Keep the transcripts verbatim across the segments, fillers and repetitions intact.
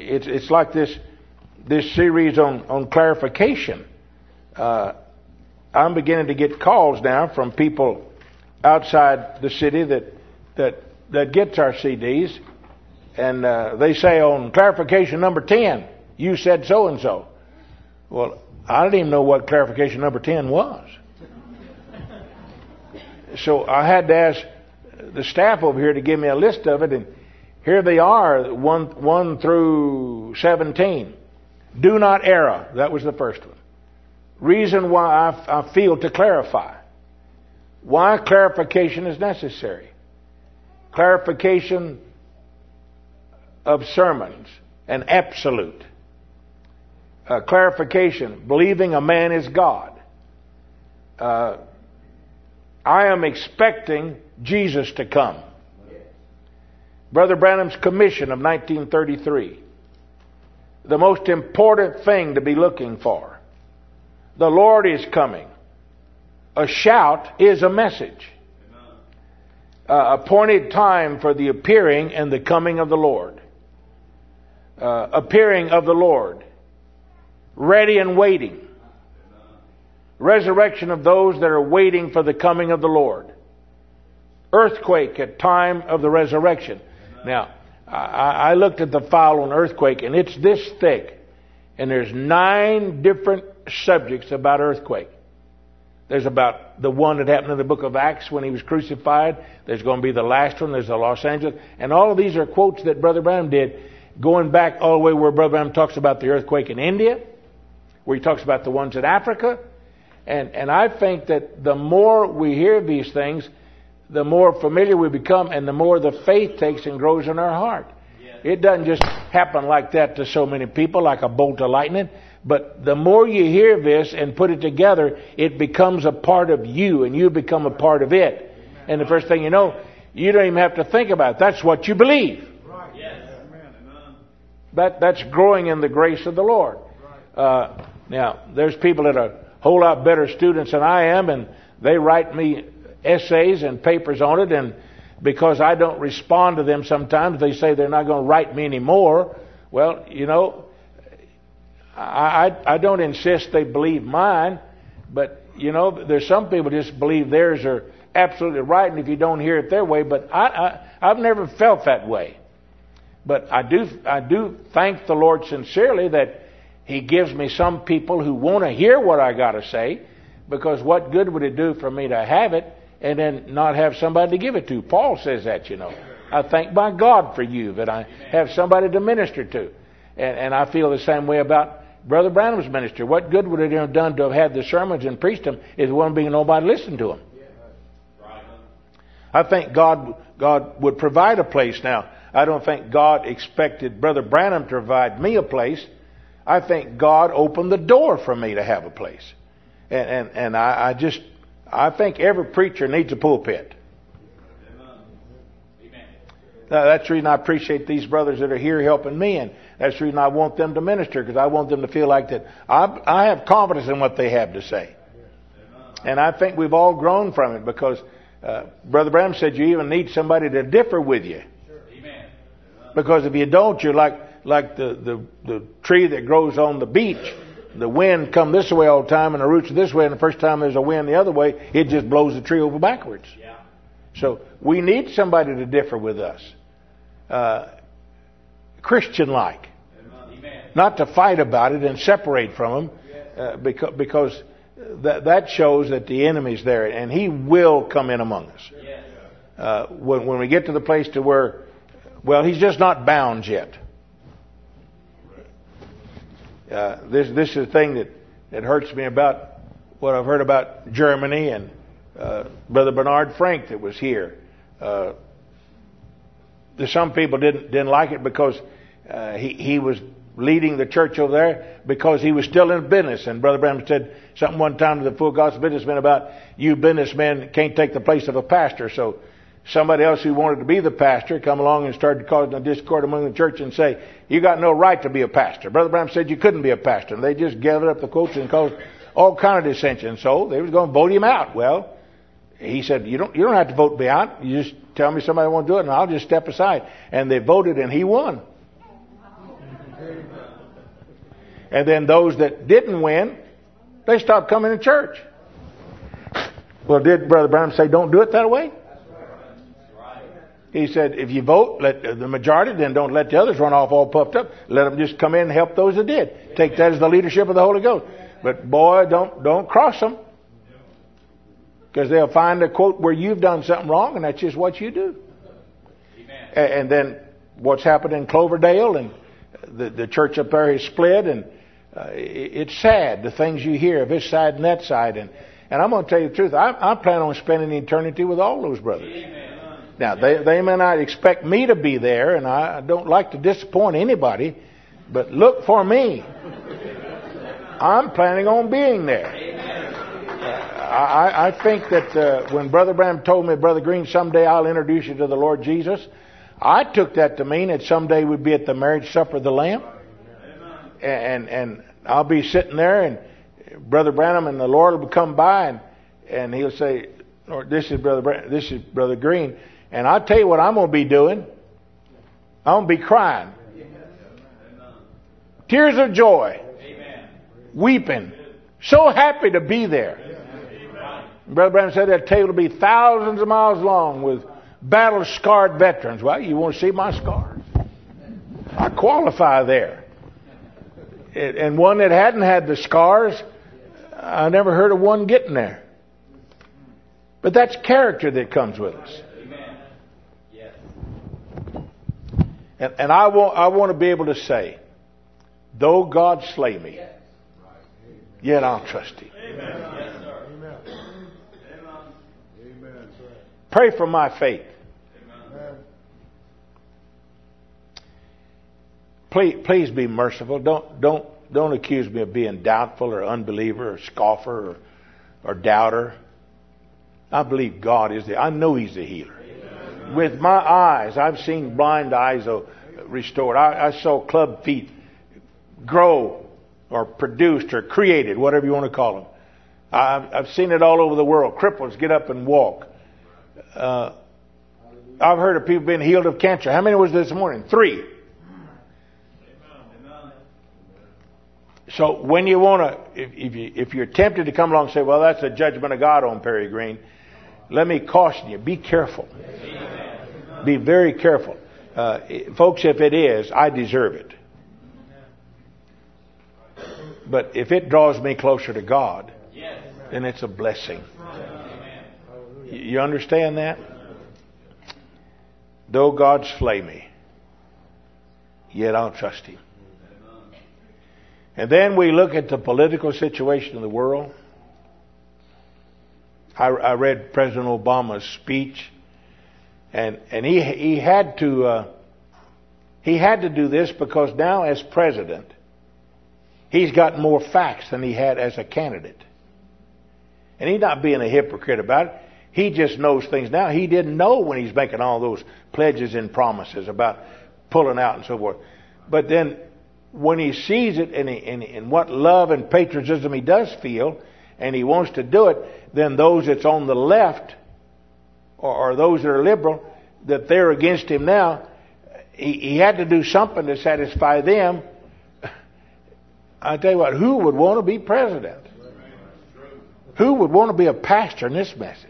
it's it's like this this series on on clarification. Uh, I'm beginning to get calls now from people outside the city that that that gets our C Ds, and uh, they say on clarification number ten, you said so and so. Well, I didn't even know what clarification number ten was. So I had to ask the staff over here to give me a list of it, and here they are, one, one through seventeen. Do not err. That was the first one. Reason why I, I feel to clarify. Why clarification is necessary. Clarification of sermons, an absolute. Uh, clarification, believing a man is God. Uh, I am expecting Jesus to come. Brother Branham's commission of nineteen thirty-three. The most important thing to be looking for. The Lord is coming. A shout is a message. Uh, appointed time for the appearing and the coming of the Lord. Uh, appearing of the Lord. Ready and waiting. Resurrection of those that are waiting for the coming of the Lord. Earthquake at time of the resurrection. Now, I, I looked at the file on earthquake, and it's this thick. And there's nine different subjects about earthquake. There's about the one that happened in the book of Acts when he was crucified. There's going to be the last one. There's the Los Angeles. And all of these are quotes that Brother Branham did, going back all the way where Brother Branham talks about the earthquake in India, where he talks about the ones in Africa. And, and I think that the more we hear these things, the more familiar we become, and the more the faith takes and grows in our heart. Yes. It doesn't just happen like that to so many people, like a bolt of lightning. But the more you hear this and put it together, it becomes a part of you, and you become a part of it. Amen. And the first thing you know, you don't even have to think about it. That's what you believe. Right. Yes. That, that's growing in the grace of the Lord. Uh, now, there's people that are a whole lot better students than I am, and they write me essays and papers on it, and because I don't respond to them sometimes, they say they're not going to write me anymore. Well, you know, I, I, I don't insist they believe mine, but, you know, there's some people just believe theirs are absolutely right, and if you don't hear it their way, but I, I, I've never felt that way. But I do, I do thank the Lord sincerely that He gives me some people who want to hear what I got to say, because what good would it do for me to have it and then not have somebody to give it to? Paul says that, you know. I thank my God for you that I have somebody to minister to. And, and I feel the same way about Brother Branham's ministry. What good would it have done to have had the sermons and preached them if there wouldn't be nobody listening to them? I think God, God would provide a place. Now, I don't think God expected Brother Branham to provide me a place. I think God opened the door for me to have a place. And, and, and I, I just, I think every preacher needs a pulpit. Amen. Now, that's the reason I appreciate these brothers that are here helping me, and that's the reason I want them to minister, because I want them to feel like that I, I have confidence in what they have to say. And I think we've all grown from it, because uh, Brother Branham said you even need somebody to differ with you. Amen. Because if you don't, you're like like the, the, the tree that grows on the beach. The wind come this way all the time, and the roots are this way, and the first time there's a wind the other way, it just blows the tree over backwards. Yeah. So we need somebody to differ with us. Uh, Christian-like. Amen. Not to fight about it and separate from them, uh, because, because that, that shows that the enemy's there, and he will come in among us. Yeah. Uh, when, when we get to the place to where, well, he's just not bound yet. Uh, this this is the thing that, that hurts me about what I've heard about Germany and uh, Brother Bernard Frank that was here. Uh, some people didn't didn't like it because uh, he he was leading the church over there because he was still in business. And Brother Branham said something one time to the full gospel businessmen about you businessmen can't take the place of a pastor. So somebody else who wanted to be the pastor come along and started causing a discord among the church and say, you got no right to be a pastor. Brother Branham said you couldn't be a pastor. And they just gathered up the quotes and caused all kind of dissension. So they was going to vote him out. Well, he said, you don't, you don't have to vote me out. You just tell me somebody won't do it and I'll just step aside. And they voted and he won. And then those that didn't win, they stopped coming to church. Well, did Brother Branham say don't do it that way? He said, if you vote, let the majority, then don't let the others run off all puffed up. Let them just come in and help those that did. Take that as the leadership of the Holy Ghost. But boy, don't don't cross them. Because they'll find a quote where you've done something wrong, and that's just what you do. Amen. And then what's happened in Cloverdale, and the, the church up there is split, and uh, it's sad, the things you hear of this side and that side. And, and I'm going to tell you the truth, I, I plan on spending eternity with all those brothers. Amen. Now, they, they may not expect me to be there, and I don't like to disappoint anybody, but look for me. I'm planning on being there. Uh, I, I think that uh, when Brother Branham told me, Brother Green, someday I'll introduce you to the Lord Jesus, I took that to mean that someday we'd be at the marriage supper of the Lamb. And, and I'll be sitting there, and Brother Branham and the Lord will come by, and, and he'll say, Lord, this is Brother Branham, this is Brother Green. And I'll tell you what I'm going to be doing. I'm going to be crying. Tears of joy. Weeping. So happy to be there. Brother Branham said that table will be thousands of miles long with battle-scarred veterans. Well, you want to see my scars? I qualify there. And one that hadn't had the scars, I never heard of one getting there. But that's character that comes with us. And, and I want I want to be able to say, though God slay me, yet I'll trust Him. Amen. Pray for my faith. Amen. Please, please be merciful. Don't don't don't accuse me of being doubtful or unbeliever or scoffer or, or doubter. I believe God is the. I know He's the healer. With my eyes, I've seen blind eyes restored. I, I saw club feet grow or produced or created, whatever you want to call them. I've, I've seen it all over the world. Cripples get up and walk. Uh, I've heard of people being healed of cancer. How many was this morning? Three. So when you want to, if, if, you, if you're tempted to come along and say, well, that's the judgment of God on Perry Green, let me caution you, be careful. Be very careful. Uh, folks, if it is, I deserve it. But if it draws me closer to God, then it's a blessing. You understand that? Though God slay me, yet I'll trust Him. And then we look at the political situation of the world. I, I read President Obama's speech. And and he he had to uh, he had to do this because now as president, he's got more facts than he had as a candidate. And he's not being a hypocrite about it. He just knows things now he didn't know when he's making all those pledges and promises about pulling out and so forth. But then when he sees it and, he, and, and what love and patriotism he does feel, and he wants to do it, then those that's on the left, or those that are liberal, that they're against him now, he, he had to do something to satisfy them. I tell you what, who would want to be president? Who would want to be a pastor in this message?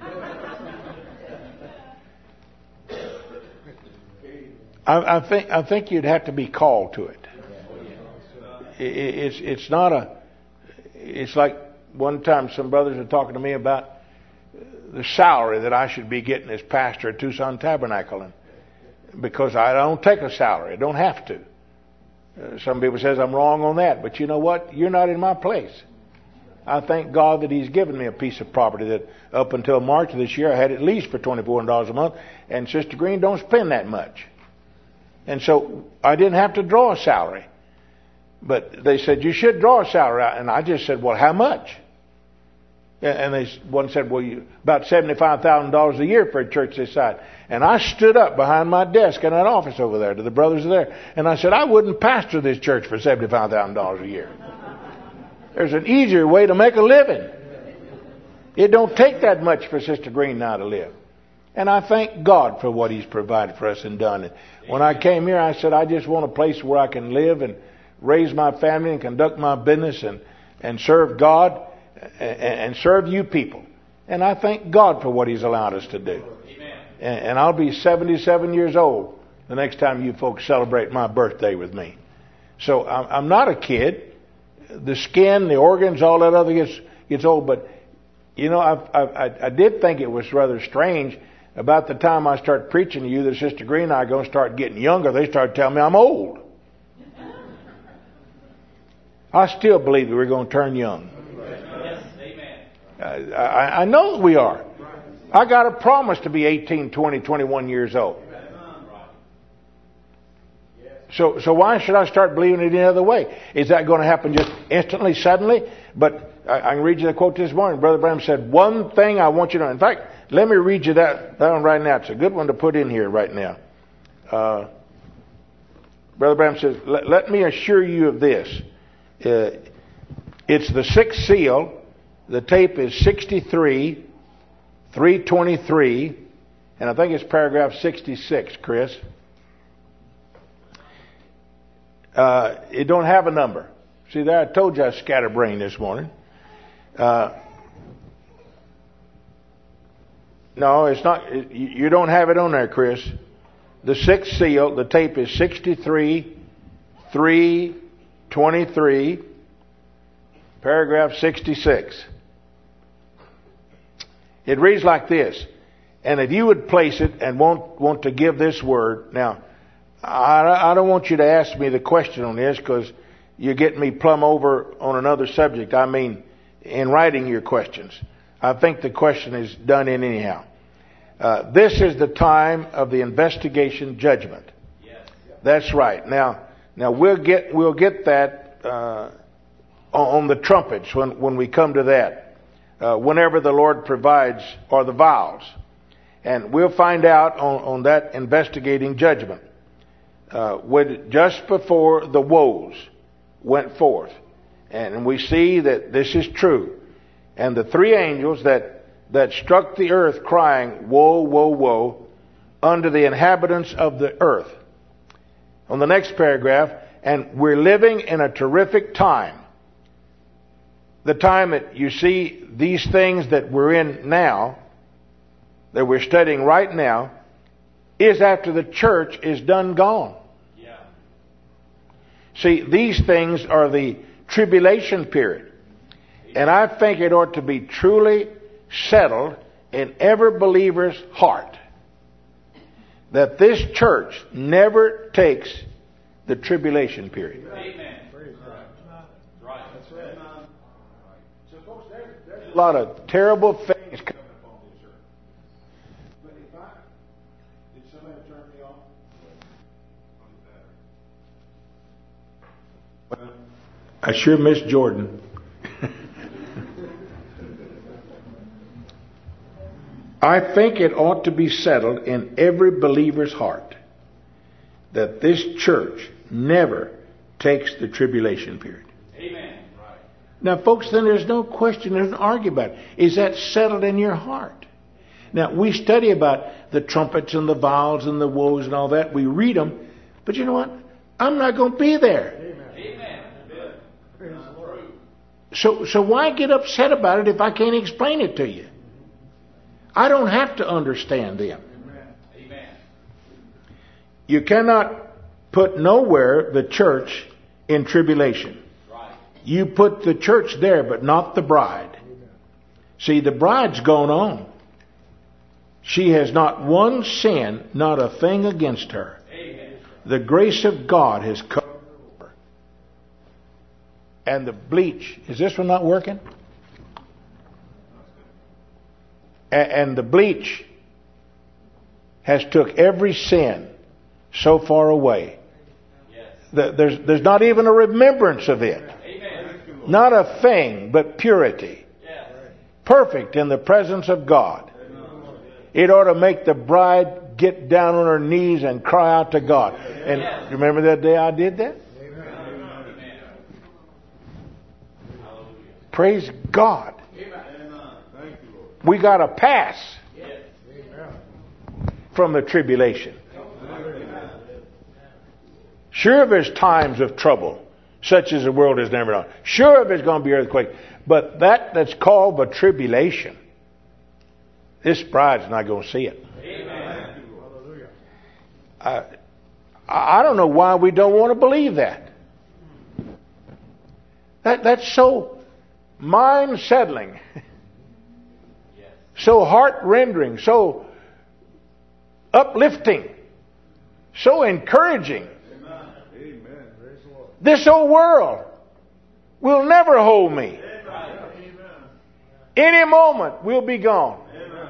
I, I think I think you'd have to be called to it. it it's it's not a. It's like one time some brothers were talking to me about the salary that I should be getting as pastor at Tucson Tabernacle, and because I don't take a salary, I don't have to. Uh, some people says I'm wrong on that, but you know what? You're not in my place. I thank God that He's given me a piece of property that up until March of this year I had at least for twenty-four hundred dollars a month, and Sister Green don't spend that much, and so I didn't have to draw a salary. But they said you should draw a salary, and I just said, well, how much? And they one said, well, you, about seventy-five thousand dollars a year for a church this size. And I stood up behind my desk in that office over there to the brothers there. And I said, I wouldn't pastor this church for seventy-five thousand dollars a year. There's an easier way to make a living. It don't take that much for Sister Green now to live. And I thank God for what He's provided for us and done. And when I came here, I said, I just want a place where I can live and raise my family and conduct my business and, and serve God and, and serve you people. And I thank God for what He's allowed us to do. Amen. And, and I'll be seventy-seven years old the next time you folks celebrate my birthday with me. So I'm, I'm not a kid. The skin, the organs, all that other gets gets old. But you know, I, I I did think it was rather strange. About the time I start preaching to you that Sister Green and I are going to start getting younger, they start telling me I'm old. I still believe that we're going to turn young. Yes, amen. I, I know that we are. I got a promise to be eighteen, twenty, twenty-one years old. So, so why should I start believing it any other way? Is that going to happen just instantly, suddenly? But I, I can read you the quote this morning. Brother Branham said, one thing I want you to know. In fact, let me read you that, that one right now. It's a good one to put in here right now. Uh, Brother Branham says, let, let me assure you of this. Uh, it's the sixth seal. The tape is sixty-three, three twenty-three, and I think it's paragraph sixty-six, Chris. Uh, it don't have a number. See there, I told you I was scatterbrained this morning. Uh, no, it's not. You don't have it on there, Chris. The sixth seal, the tape is sixty-three, three twenty-three, paragraph sixty-six. It reads like this. And if you would place it and want want to give this word now. I, I don't want you to ask me the question on this because you get me plumb over on another subject. I mean, in writing your questions. I think the question is done in anyhow. Uh, this is the time of the investigation judgment. Yes. That's right. Now, now we'll get we'll get that uh, on the trumpets when when we come to that. Uh, whenever the Lord provides, or the vials, and we'll find out on, on that investigating judgment. Uh, when just before the woes went forth, and we see that this is true, and the three angels that that struck the earth, crying, "Woe, woe, woe!" unto the inhabitants of the earth. On the next paragraph, and we're living in a terrific time. The time that you see these things that we're in now, that we're studying right now, is after the church is done gone. Yeah. See, these things are the tribulation period. And I think it ought to be truly settled in every believer's heart that this church never takes the tribulation period. Amen. Right. That's right. So folks, there's, there's a lot of terrible things coming upon this earth. But if I... Did somebody turn me off? Well, I sure miss Jordan. I think it ought to be settled in every believer's heart that this church never takes the tribulation period. Amen. Right. Now, folks, then there's no question, there's no argument about it. Is that settled in your heart? Now, we study about the trumpets and the vials and the woes and all that. We read them. But you know what? I'm not going to be there. Amen. Amen. So, so why get upset about it if I can't explain it to you? I don't have to understand them. Amen. You cannot put nowhere the church in tribulation. Right. You put the church there, but not the bride. Amen. See, the bride's gone on. She has not one sin, not a thing against her. Amen. The grace of God has covered her. And the bleach, is this one not working? And the bleach has took every sin so far away. Yes. There's, there's not even a remembrance of it. Amen. Not a thing but purity. Yes. Perfect in the presence of God. Amen. It ought to make the bride get down on her knees and cry out to God. And yes. Remember that day I did that? Amen. Praise God. We got a pass from the tribulation. Sure, there's times of trouble. such as the world has never known. Sure, there's going to be earthquake, but that that's called the tribulation. This bride's not going to see it. Amen. I, I don't know why we don't want to believe that. That that's so mind-settling, so heart-rendering, so uplifting, so encouraging. This old world will never hold me. Any moment we'll be gone.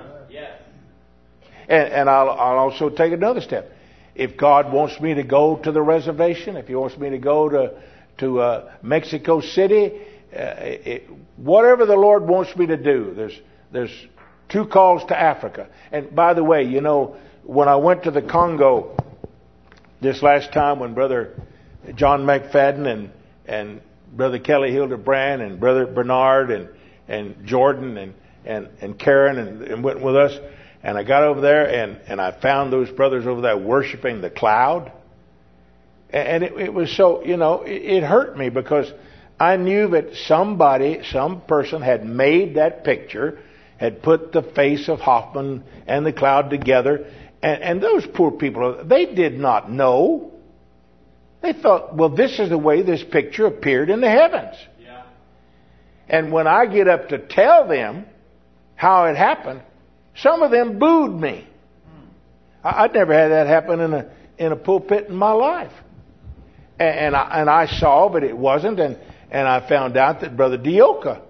And, and I'll, I'll also take another step. If God wants me to go to the reservation, if He wants me to go to to uh, Mexico City, uh, it, whatever the Lord wants me to do, there's there's two calls to Africa. And by the way, you know, when I went to the Congo this last time, when Brother John McFadden and and Brother Kelly Hildebrand and Brother Bernard and and Jordan and and, and Karen and, and went with us. And I got over there and, and I found those brothers over there worshiping the cloud. And it, it was so, you know, it, it hurt me because I knew that somebody, some person had made that picture, had put the face of Hoffman and the cloud together. And, and those poor people, they did not know. They thought, well, this is the way this picture appeared in the heavens. Yeah. And when I get up to tell them how it happened, some of them booed me. I'd never had that happen in a in a pulpit in my life. And, and I and I saw, but it wasn't. And, and I found out that Brother Dioka,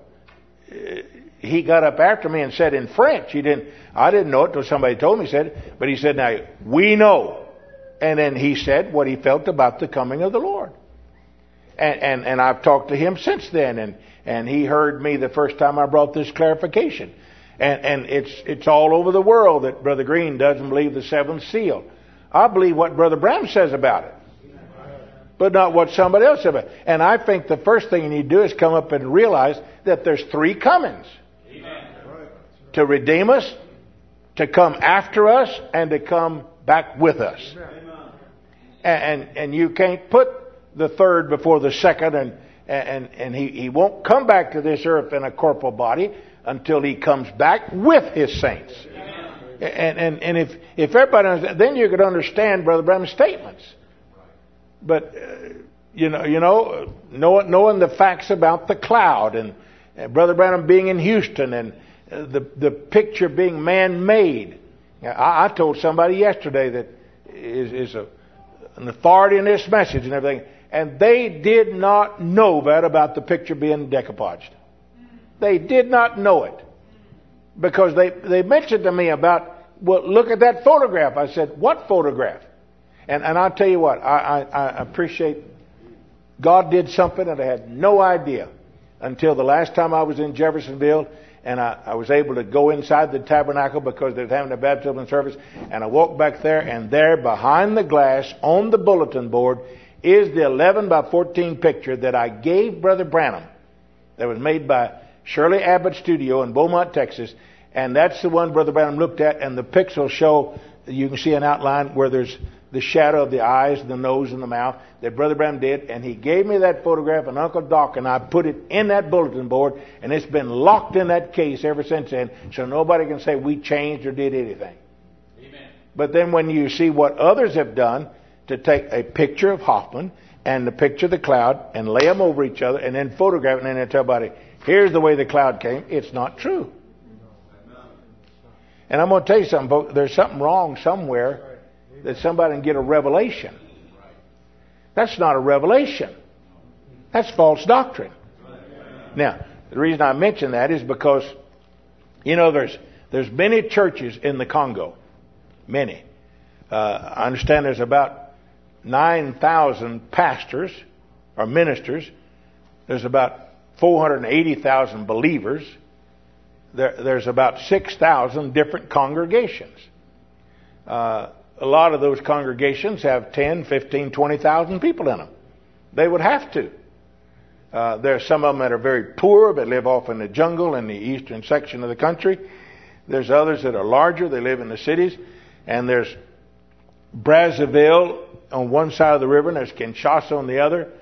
he got up after me and said in French. He didn't. I didn't know it till somebody told me. He said, but he said, "Now we know." And then he said what he felt about the coming of the Lord. And and, and I've talked to him since then. And and he heard me the first time I brought this clarification. And, and it's it's all over the world that Brother Green doesn't believe the seventh seal. I believe what Brother Branham says about it, but not what somebody else says about it. And I think the first thing you need to do is come up and realize that there's three comings. Amen. To redeem us, to come after us, and to come back with us. And, and, and you can't put the third before the second, and, and, and he, he won't come back to this earth in a corporal body until He comes back with His saints. Amen. And and and if if everybody understands, then you could understand Brother Branham's statements. But uh, you know you know knowing, knowing the facts about the cloud and, and Brother Branham being in Houston and uh, the the picture being man-made. I, I told somebody yesterday that is is a, an authority in this message and everything, and they did not know that about the picture being decoupaged. They did not know it because they, they mentioned to me about, well, look at that photograph. I said, what photograph? And and I'll tell you what, I, I, I appreciate God did something that I had no idea until the last time I was in Jeffersonville and I, I was able to go inside the tabernacle because they were having a baptism service. And I walked back there, and there behind the glass on the bulletin board is the eleven by fourteen picture that I gave Brother Branham that was made by Shirley Abbott Studio in Beaumont, Texas. And that's the one Brother Branham looked at, and the pixels show, you can see an outline where there's the shadow of the eyes, the nose, and the mouth that Brother Branham did. And he gave me that photograph, and Uncle Doc and I put it in that bulletin board, and it's been locked in that case ever since then, so nobody can say we changed or did anything. Amen. But then when you see what others have done to take a picture of Hoffman and the picture of the cloud and lay them over each other and then photograph it and then tell everybody, here's the way the cloud came, it's not true. And I'm going to tell you something, folks. There's something wrong somewhere that somebody can get a revelation. That's not a revelation. That's false doctrine. Now, the reason I mention that is because, you know, there's there's many churches in the Congo. Many. Uh, I understand there's about nine thousand pastors or ministers. There's about four hundred eighty thousand believers. There, there's about six thousand different congregations. Uh, a lot of those congregations have ten, fifteen, twenty thousand people in them. They would have to. Uh, there are some of them that are very poor, that live off in the jungle in the eastern section of the country. There's others that are larger. They live in the cities. And there's Brazzaville on one side of the river, and there's Kinshasa on the other.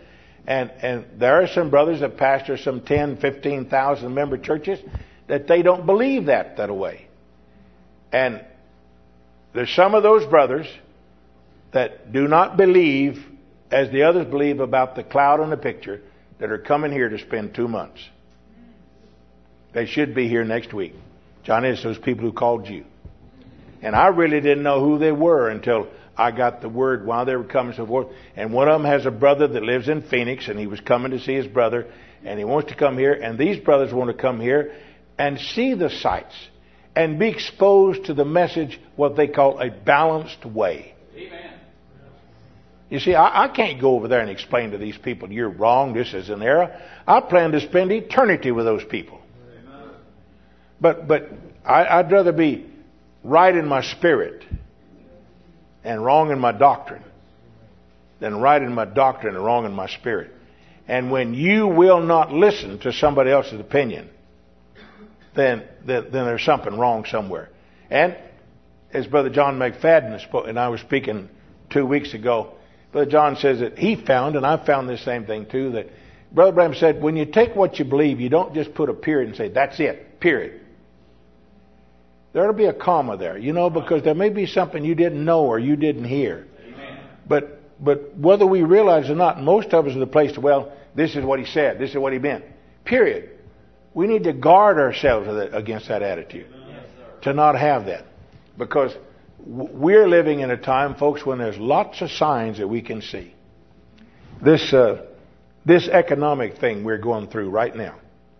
And and there are some brothers that pastor some ten, fifteen thousand member churches that they don't believe that that way. And there's some of those brothers that do not believe as the others believe about the cloud and the picture that are coming here to spend two months. They should be here next week. John, it's those people who called you. And I really didn't know who they were until I got the word while they were coming so forth. And one of them has a brother that lives in Phoenix, and he was coming to see his brother, and he wants to come here. And these brothers want to come here and see the sights and be exposed to the message, what they call a balanced way. Amen. You see, I, I can't go over there and explain to these people, you're wrong, this is an error. I plan to spend eternity with those people. Amen. But but I, I'd rather be right in my spirit and wrong in my doctrine than right in my doctrine and wrong in my spirit. And when you will not listen to somebody else's opinion, then then, then there's something wrong somewhere. And as Brother John McFadden spoke, and I was speaking two weeks ago, Brother John says that he found, and I found this same thing too, that Brother Branham said, when you take what you believe, you don't just put a period and say, that's it, period. There ought to be a comma there, you know, because there may be something you didn't know or you didn't hear. Amen. But but whether we realize it or not, most of us are the place to, well, this is what he said, this is what he meant. Period. We need to guard ourselves against that attitude. Yes, to not have that. Because we're living in a time, folks, when there's lots of signs that we can see. This uh, this economic thing we're going through right now,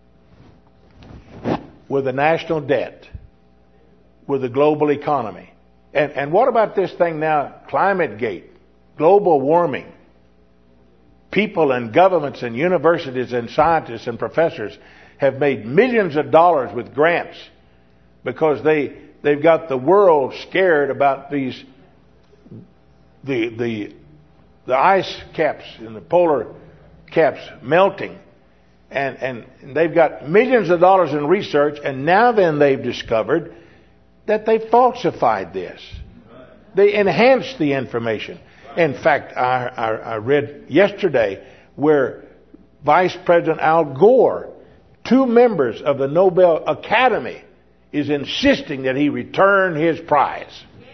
with the national debt, with the global economy. And, and what about this thing now, climate gate, global warming? People and governments and universities and scientists and professors have made millions of dollars with grants because they, they've got the world scared about these, the, the, the ice caps and the polar caps melting. And, and they've got millions of dollars in research, and now then they've discovered that they falsified this. They enhanced the information. In fact, I, I, I read yesterday where Vice President Al Gore, two members of the Nobel Academy, is insisting that he return his prize.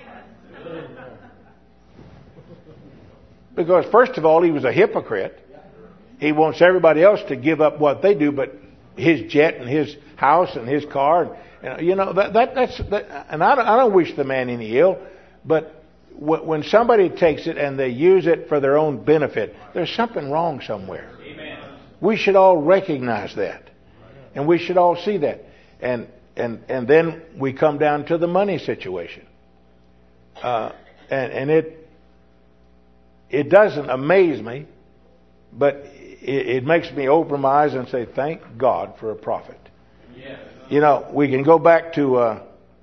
Because first of all, he was a hypocrite. He wants everybody else to give up what they do, but his jet and his house and his car, and, you know, that, that that's that, and I don't, I don't wish the man any ill, but w- when somebody takes it and they use it for their own benefit, there's something wrong somewhere. Amen. We should all recognize that, and we should all see that, and and and then we come down to the money situation, uh, and and it it doesn't amaze me, but it, it makes me open my eyes and say, thank God for a prophet. Yes. You know, we can go back to uh,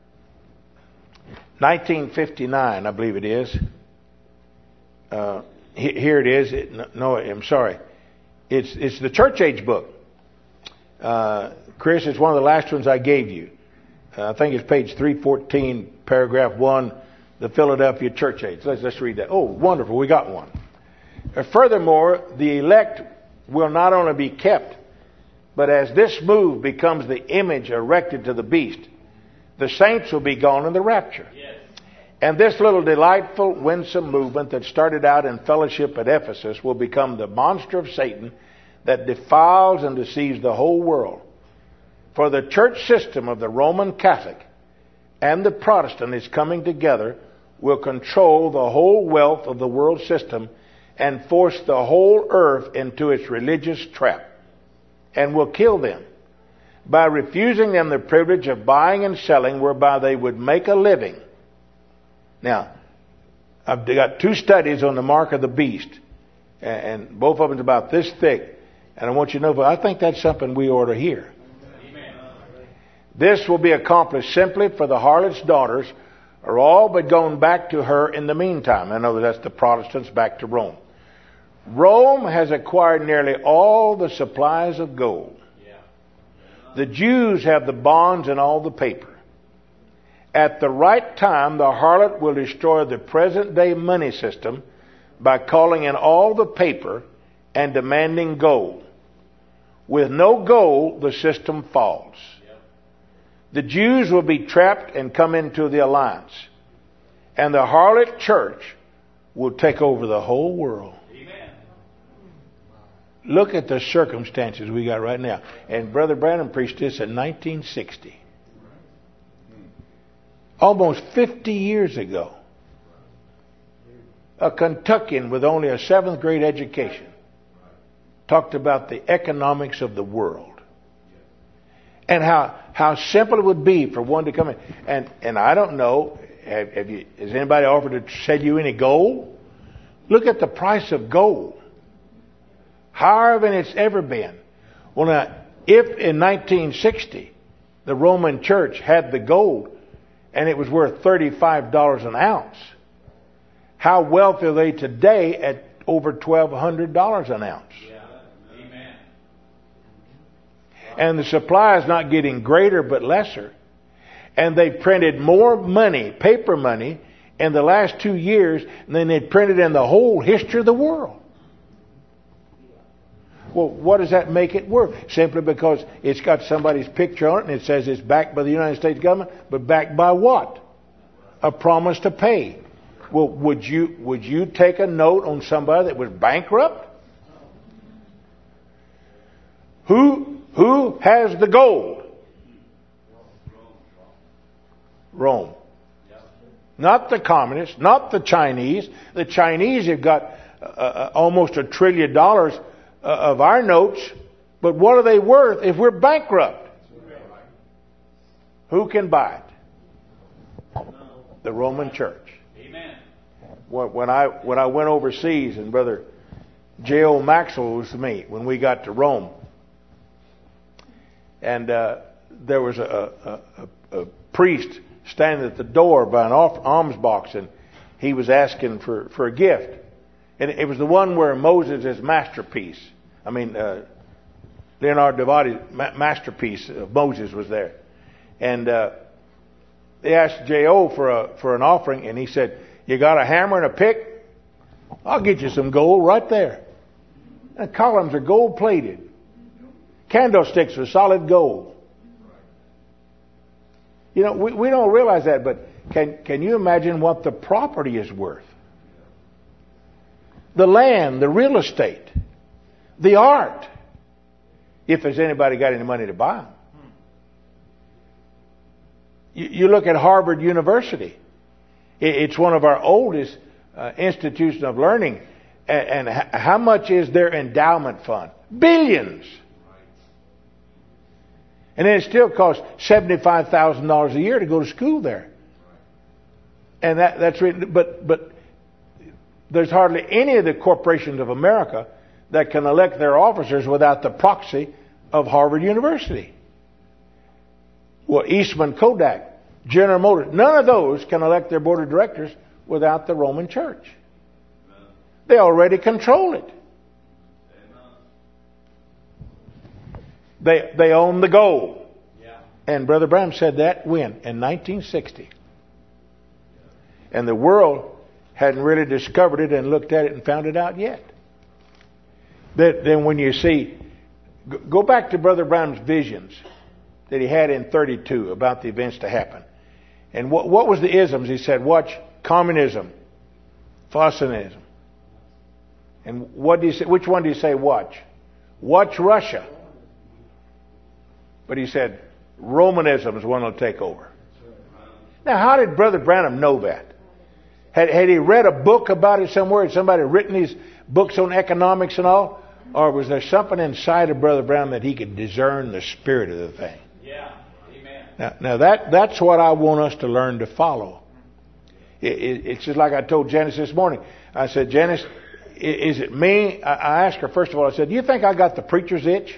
nineteen fifty-nine, I believe it is. Uh, he, here it is. It, no, I'm sorry. It's it's the Church Age book. Uh, Chris, it's one of the last ones I gave you. Uh, I think it's page three fourteen, paragraph one, the Philadelphia Church Age. Let's let's read that. Oh, wonderful! We got one. Uh, furthermore, the elect will not only be kept, but as this move becomes the image erected to the beast, the saints will be gone in the rapture. Yes. And this little delightful, winsome movement that started out in fellowship at Ephesus will become the monster of Satan that defiles and deceives the whole world. For the church system of the Roman Catholic and the Protestant is coming together will control the whole wealth of the world system and force the whole earth into its religious trap, and will kill them by refusing them the privilege of buying and selling whereby they would make a living. Now, I've got two studies on the mark of the beast, and both of them about this thick, and I want you to know, I think that's something we ought to hear. Amen. This will be accomplished simply for the harlot's daughters are all but gone back to her in the meantime. I know that's the Protestants back to Rome. Rome has acquired nearly all the supplies of gold. Yeah. The Jews have the bonds and all the paper. At the right time, the harlot will destroy the present day money system by calling in all the paper and demanding gold. With no gold, the system falls. The Jews will be trapped and come into the alliance. And the harlot church will take over the whole world. Amen. Look at the circumstances we got right now. And Brother Branham preached this in nineteen sixty. Almost fifty years ago. A Kentuckian with only a seventh grade education talked about the economics of the world. And how, how simple it would be for one to come in. And, and I don't know, have, have you, has anybody offered to sell you any gold? Look at the price of gold. Higher than it's ever been. Well, now, if in nineteen sixty the Roman Church had the gold and it was worth thirty-five dollars an ounce, how wealthy are they today at over twelve hundred dollars an ounce? Yeah. Amen. And the supply is not getting greater but lesser. And they printed more money, paper money, in the last two years than they printed in the whole history of the world. Well, what does that make it worth? Simply because it's got somebody's picture on it and it says it's backed by the United States government, but backed by what? A promise to pay. Well, would you would you take a note on somebody that was bankrupt? Who who has the gold? Rome. Not the communists, not the Chinese. The Chinese have got uh, uh, almost a trillion dollars uh, of our notes, but what are they worth if we're bankrupt? Who can buy it? The Roman Church. When I when I went overseas, and Brother J O Maxwell was with me when we got to Rome, and uh, there was a, a, a, a priest standing at the door by an alms box, and he was asking for, for a gift, and it was the one where Moses' masterpiece. I mean, uh, Leonardo da Vinci's ma- masterpiece of Moses was there, and uh, they asked J O for a for an offering, and he said, "You got a hammer and a pick? I'll get you some gold right there." And columns are gold plated. Candlesticks are solid gold. You know, we, we don't realize that, but can, can you imagine what the property is worth? The land, the real estate, the art, if there's anybody got any money to buy them. You, you look at Harvard University. It's one of our oldest uh, institutions of learning. And, and how much is their endowment fund? Billions. And then it still costs seventy-five thousand dollars a year to go to school there. And that, that's written, but, but there's hardly any of the corporations of America that can elect their officers without the proxy of Harvard University. Well, Eastman Kodak, General Motors, none of those can elect their board of directors without the Roman Church. They already control it. They they own the gold. And Brother Branham said that when? In nineteen sixty. And the world hadn't really discovered it and looked at it and found it out yet. That then when you see, go back to Brother Branham's visions that he had in thirty-two about the events to happen. And what, what was the isms? He said, watch communism, Faustianism. And what do you say? Which one do you say watch? Watch Russia. But he said, Romanism is one that'll take over. Now, how did Brother Branham know that? Had, had he read a book about it somewhere? Had somebody written these books on economics and all? Or was there something inside of Brother Branham that he could discern the spirit of the thing? Yeah. Amen. Now, now that, that's what I want us to learn to follow. It, it, it's just like I told Janice this morning. I said, Janice, is it me? I, I asked her, first of all, I said, do you think I got the preacher's itch?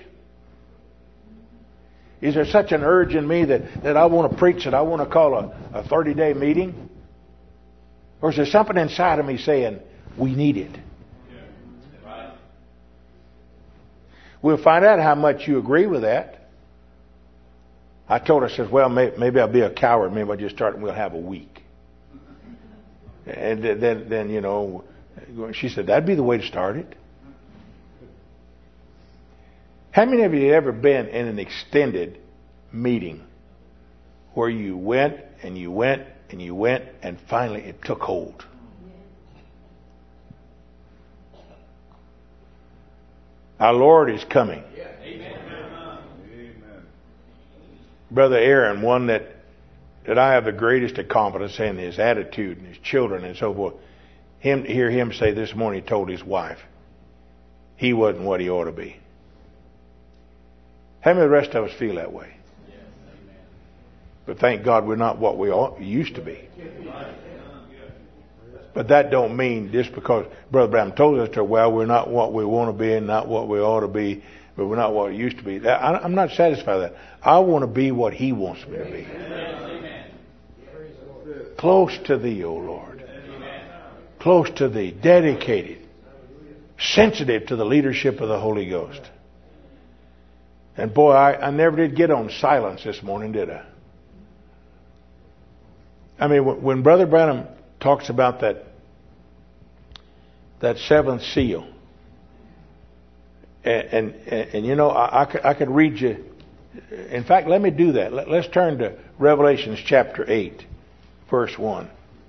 Is there such an urge in me that, that I want to preach, that I want to call a, a thirty-day meeting? Or is there something inside of me saying, we need it? Yeah. Right. We'll find out how much you agree with that. I told her, I said, well, may, maybe I'll be a coward. Maybe I'll just start and we'll have a week. And then, then, you know, she said, that'd be the way to start it. How many of you have ever been in an extended meeting where you went and you went and you went and finally it took hold? Our Lord is coming. Amen. Brother Aaron, one that, that I have the greatest of confidence in, his attitude and his children and so forth. Him to hear him say this morning, he told his wife, he wasn't what he ought to be. How many of the rest of us feel that way? Yes, amen. But thank God we're not what we ought, used to be. But that don't mean just because Brother Branham told us to, well, we're not what we want to be and not what we ought to be, but we're not what we used to be. I, I'm not satisfied with that. I want to be what He wants me to be. Amen. Close to Thee, O Lord. Amen. Close to Thee, dedicated, sensitive to the leadership of the Holy Ghost. And boy, I, I never did get on silence this morning, did I? I mean, when Brother Branham talks about that that seventh seal, and and, and you know, I, I, could, I could read you. In fact, let me do that. Let, let's turn to Revelations chapter eight, verse one.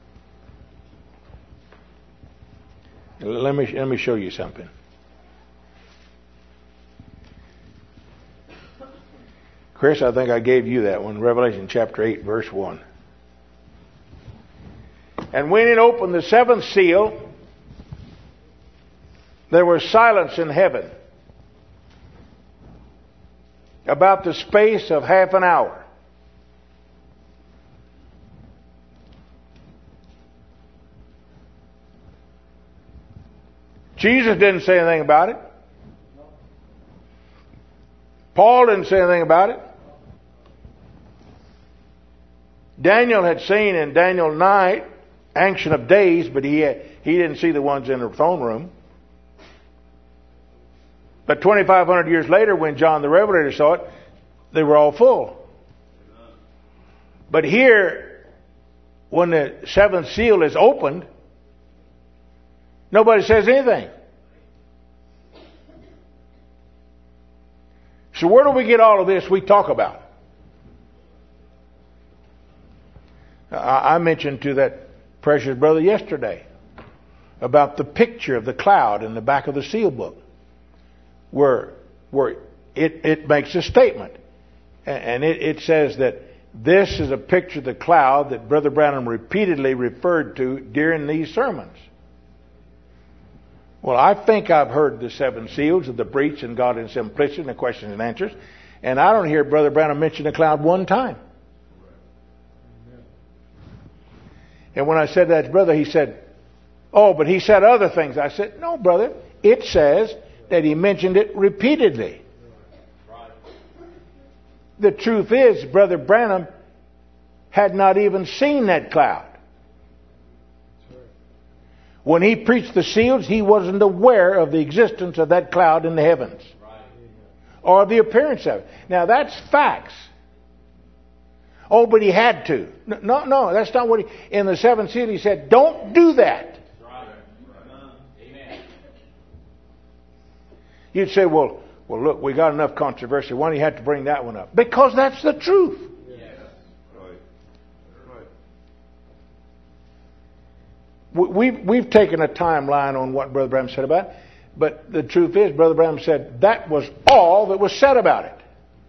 Let me let me show you something. Chris, I think I gave you that one. Revelation chapter eight, verse one. And when it opened the seventh seal, there was silence in heaven about the space of half an hour. Jesus didn't say anything about it. Paul didn't say anything about it. Daniel had seen in Daniel nine, Ancient of Days, but he had, he didn't see the ones in the throne room. But twenty-five hundred years later, when John the Revelator saw it, they were all full. But here, when the seventh seal is opened, nobody says anything. So where do we get all of this we talk about? I mentioned to that precious brother yesterday about the picture of the cloud in the back of the seal book, where where it, it makes a statement. And it, it says that this is a picture of the cloud that Brother Branham repeatedly referred to during these sermons. Well, I think I've heard the seven seals of the breach and God in simplicity and the questions and answers, and I don't hear Brother Branham mention the cloud one time. And when I said that to brother, he said, oh, but he said other things. I said, no, brother, it says that he mentioned it repeatedly. The truth is, Brother Branham had not even seen that cloud. When he preached the seals, he wasn't aware of the existence of that cloud in the heavens. Or the appearance of it. Now, that's facts. Oh, but he had to. No, no, that's not what he... In the seventh seal, he said, don't do that. You'd say, well, well, look, we got enough controversy. Why do you have to bring that one up? Because that's the truth. Yes. Right. Right. We've, we've taken a timeline on what Brother Branham said about it, but the truth is, Brother Branham said that was all that was said about it.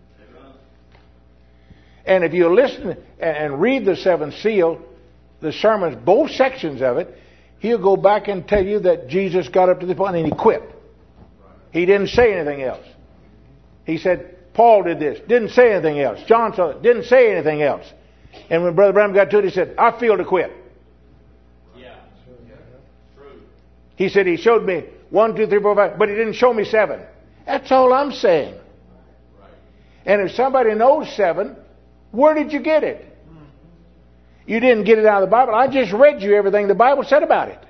And if you listen and read the seventh seal, the sermons, both sections of it, he'll go back and tell you that Jesus got up to the point and he quit. He didn't say anything else. He said, Paul did this, didn't say anything else. John saw it, didn't say anything else. And when Brother Branham got to it, he said, I feel to quit. Yeah. True. He said, he showed me one, two, three, four, five, but he didn't show me seven. That's all I'm saying. Right. And if somebody knows seven, where did you get it? You didn't get it out of the Bible. I just read you everything the Bible said about it.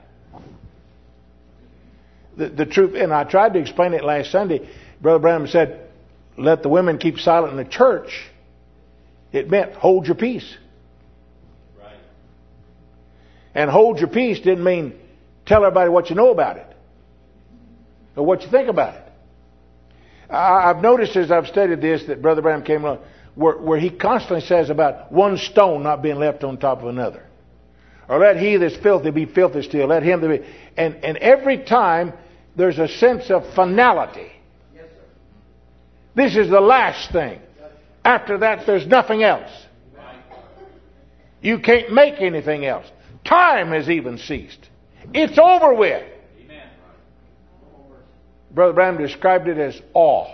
The, the truth, and I tried to explain it last Sunday. Brother Branham said, let the women keep silent in the church. It meant hold your peace. Right. And hold your peace didn't mean tell everybody what you know about it or what you think about it. I've noticed as I've studied this that Brother Branham came along, where, where he constantly says about one stone not being left on top of another. Or let he that's filthy be filthy still. Let him that be... And, and every time there's a sense of finality. Yes, sir. This is the last thing. After that, there's nothing else. You can't make anything else. Time has even ceased. It's over with. Amen. Brother Branham described it as awe.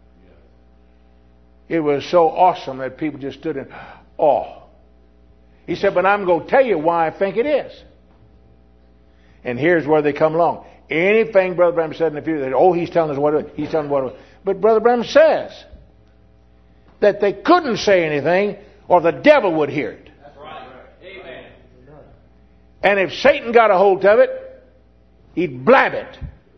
It was so awesome that people just stood in awe. He said, but I'm going to tell you why I think it is. And here's where they come along. Anything Brother Branham said in the future, oh, he's telling us what it is. He's telling us what it is. But Brother Branham says that they couldn't say anything or the devil would hear it. That's right. Amen. And if Satan got a hold of it, he'd blab it.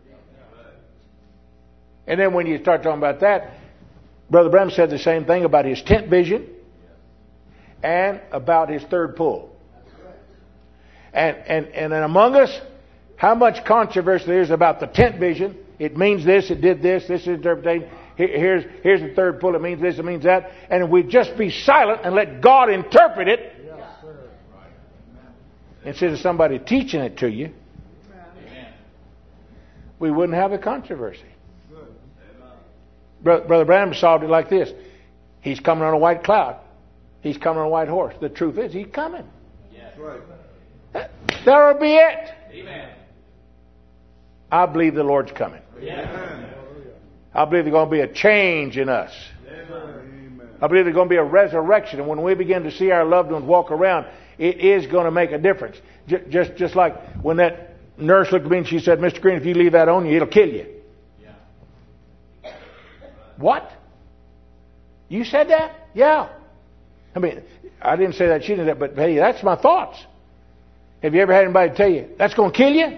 And then when you start talking about that, Brother Branham said the same thing about his tent vision and about his third pull. And, and, and then among us, how much controversy there is about the tent vision. It means this, it did this, this is interpretation. Here's, here's the third pull, it means this, it means that. And if we just be silent and let God interpret it, yes, sir. Instead of somebody teaching it to you, amen, we wouldn't have a controversy. Brother, Brother Branham solved it like this. He's coming on a white cloud. He's coming on a white horse. The truth is, he's coming. Yes. Right. That'll be it. Amen. I believe the Lord's coming. Amen. I believe there's going to be a change in us. Amen. I believe there's going to be a resurrection. And when we begin to see our loved ones walk around, it is going to make a difference. Just, just, just like when that nurse looked at me and she said, Mister Green, if you leave that on you, it'll kill you. Yeah. What? You said that? Yeah. I mean, I didn't say that, she didn't say that, but hey, that's my thoughts. Have you ever had anybody tell you, that's going to kill you?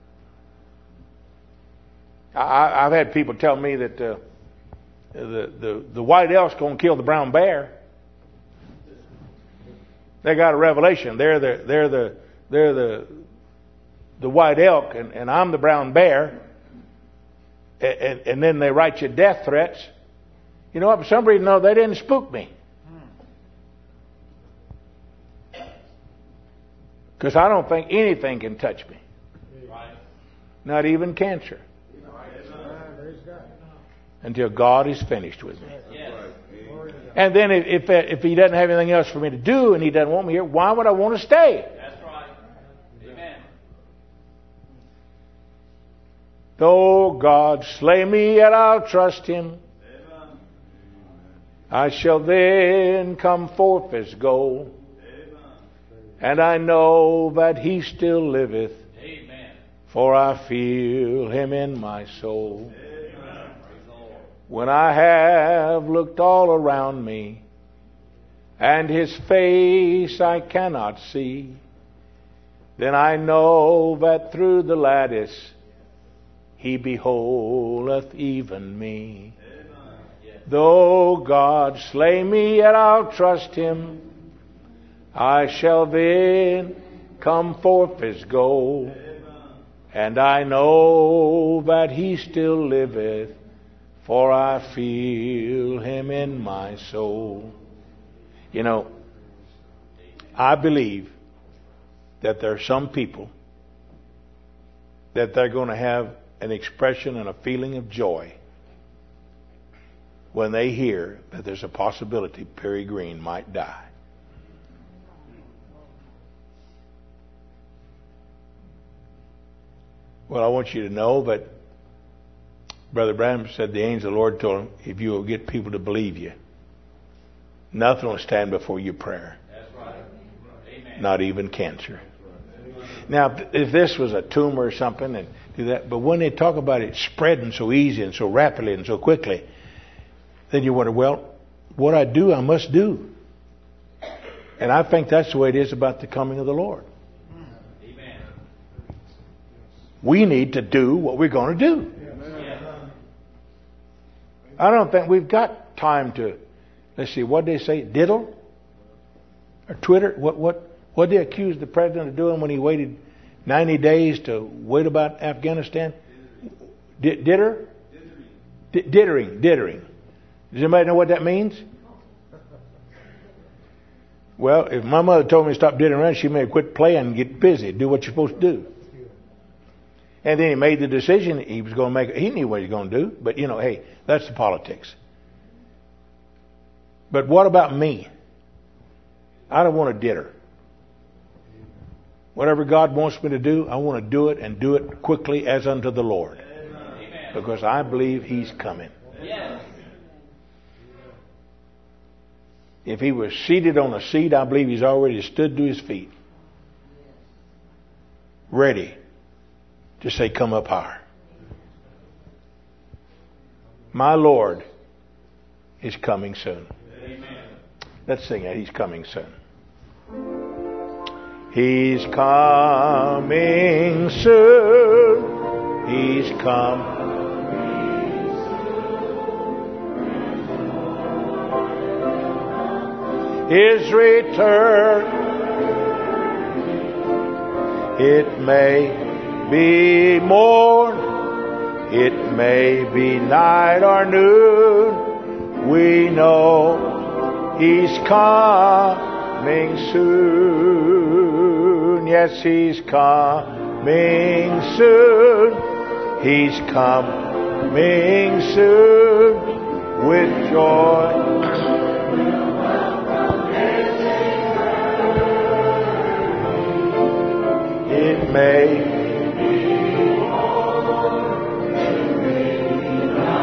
I, I've had people tell me that uh, the, the, the white elk's going to kill the brown bear. They got a revelation. They're the, they're the, they're the, the white elk, and, and I'm the brown bear. And, and, and then they write you death threats. You know what? For some reason, no, they didn't spook me. Because I don't think anything can touch me. Not even cancer. Until God is finished with me. And then if, if if He doesn't have anything else for me to do and He doesn't want me here, why would I want to stay? That's right. Amen. Though God slay me, yet I'll trust Him. Amen. I shall then come forth as gold. And I know that He still liveth. Amen. For I feel Him in my soul. Amen. When I have looked all around me, and His face I cannot see, then I know that through the lattice He beholdeth even me. Amen. Though God slay me, yet I'll trust Him. I shall then come forth as gold. Amen. And I know that He still liveth, for I feel Him in my soul. You know, I believe that there are some people that they're going to have an expression and a feeling of joy when they hear that there's a possibility Perry Green might die. Well, I want you to know that Brother Branham said the angel of the Lord told him, if you will get people to believe you, nothing will stand before your prayer. That's right. Amen. Not even cancer. Right. Now, if this was a tumor or something, and do that, but when they talk about it spreading so easy and so rapidly and so quickly, then you wonder, well, what I do, I must do. And I think that's the way it is about the coming of the Lord. Amen. We need to do what we're going to do. I don't think we've got time to, let's see, what did they say, diddle? Or Twitter? What what what did they accuse the president of doing when he waited ninety days to wait about Afghanistan? D- Ditter? D- dithering, dithering. Does anybody know what that means? Well, if my mother told me to stop dithering around, she may quit playing and get busy, do what you're supposed to do. And then he made the decision he was going to make. He knew what he was going to do, but you know, hey, that's the politics. But what about me? I don't want to ditter. Whatever God wants me to do, I want to do it and do it quickly as unto the Lord. Amen. Because I believe He's coming. Yes. If He was seated on a seat, I believe He's already stood to His feet. Ready to say, come up higher. My Lord is coming soon. Amen. Let's sing it. He's coming soon. He's coming soon. He's come. His return. It may be morn. It may be night or noon. We know He's coming soon. Yes, He's coming soon. He's coming soon with joy. It may be morning, it may be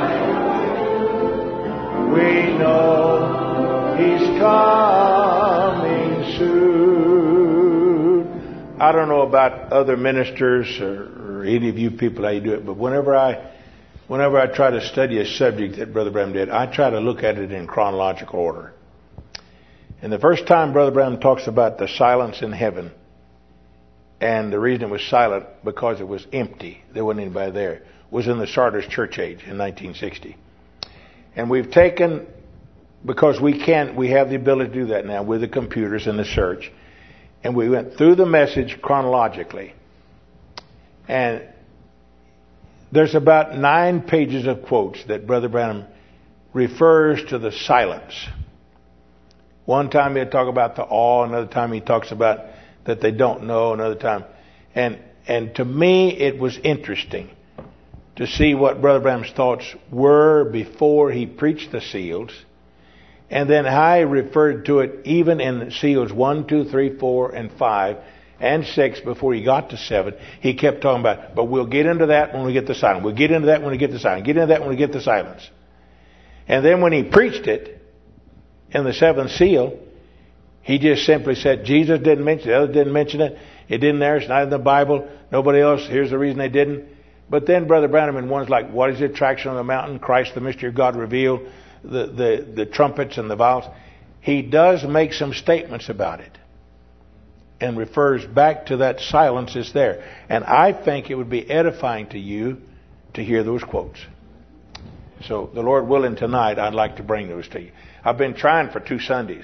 night. We know He's coming soon. I don't know about other ministers or, or any of you people how you do it, but whenever I whenever I try to study a subject that Brother Branham did, I try to look at it in chronological order. And the first time Brother Branham talks about the silence in heaven, and the reason it was silent because it was empty, there wasn't anybody there, was in the Sardis church age in nineteen sixty. And we've taken, because we can, we have the ability to do that now with the computers and the search, and we went through the message chronologically. And there's about nine pages of quotes that Brother Branham refers to the silence. One time he'll talk about the awe, another time he talks about that they don't know, another time. And and to me it was interesting to see what Brother Branham's thoughts were before he preached the seals, and then how he referred to it even in seals one, two, three, four, and five, and six before he got to seven. He kept talking about, but we'll get into that when we get the silence. We'll get into that when we get the silence. Get into that when we get the silence. And then when he preached it in the seventh seal, he just simply said, Jesus didn't mention it, the others didn't mention it, it didn't there, it's not in the Bible, nobody else, here's the reason they didn't. But then Brother Branham in one's like, what is the attraction on the mountain? Christ, the mystery of God revealed, the, the, the trumpets and the vials. He does make some statements about it and refers back to that silence is there. And I think it would be edifying to you to hear those quotes. So the Lord willing, tonight I'd like to bring those to you. I've been trying for two Sundays.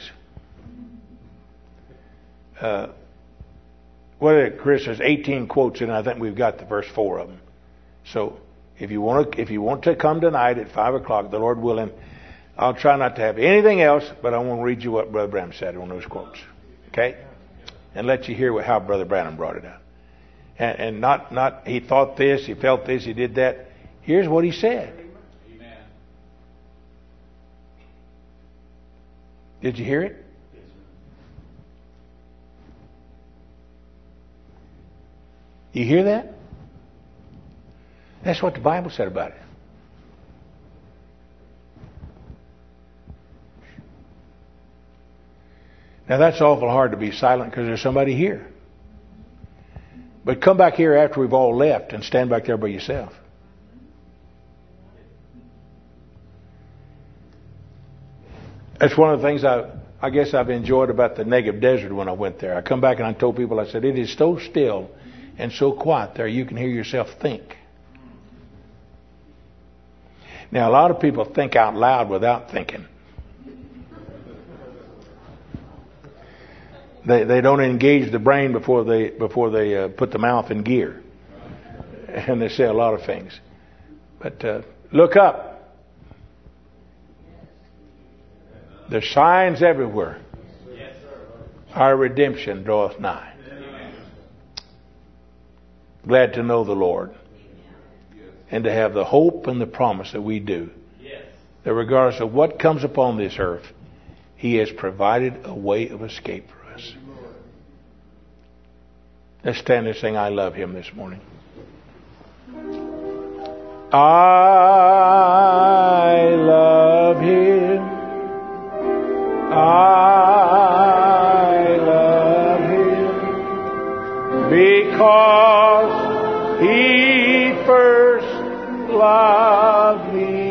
Uh, what is it, Chris? There's eighteen quotes, and I think we've got the first four of them. So, if you want to, if you want to come tonight at five o'clock, the Lord willing, I'll try not to have anything else, but I want to read you what Brother Branham said on those quotes, okay? And let you hear what, how Brother Branham brought it out, and, and not not he thought this, he felt this, he did that. Here's what he said. Amen. Did you hear it? You hear that? That's what the Bible said about it. Now that's awful hard to be silent because there's somebody here. But come back here after we've all left and stand back there by yourself. That's one of the things I, I guess I've enjoyed about the Negev Desert when I went there. I come back and I told people, I said, it is so still and so quiet there you can hear yourself think. Now a lot of people think out loud without thinking. They they don't engage the brain before they before they uh, put the mouth in gear, and they say a lot of things. But uh, look up, The signs everywhere. Our redemption draweth nigh. Glad to know the Lord. And to have the hope and the promise that we do. That regardless of what comes upon this earth, He has provided a way of escape for us. Let's stand and sing I Love Him this morning. I love Him. I love Him because He first loved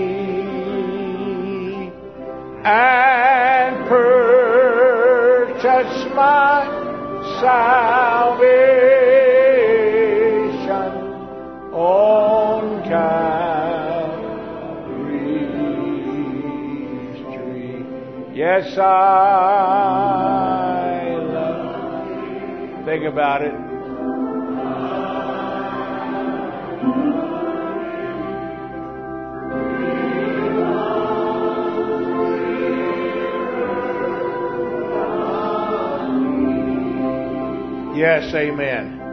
me and purchased my salvation on Calvary's tree. Yes, I love. Think about it. Yes, amen.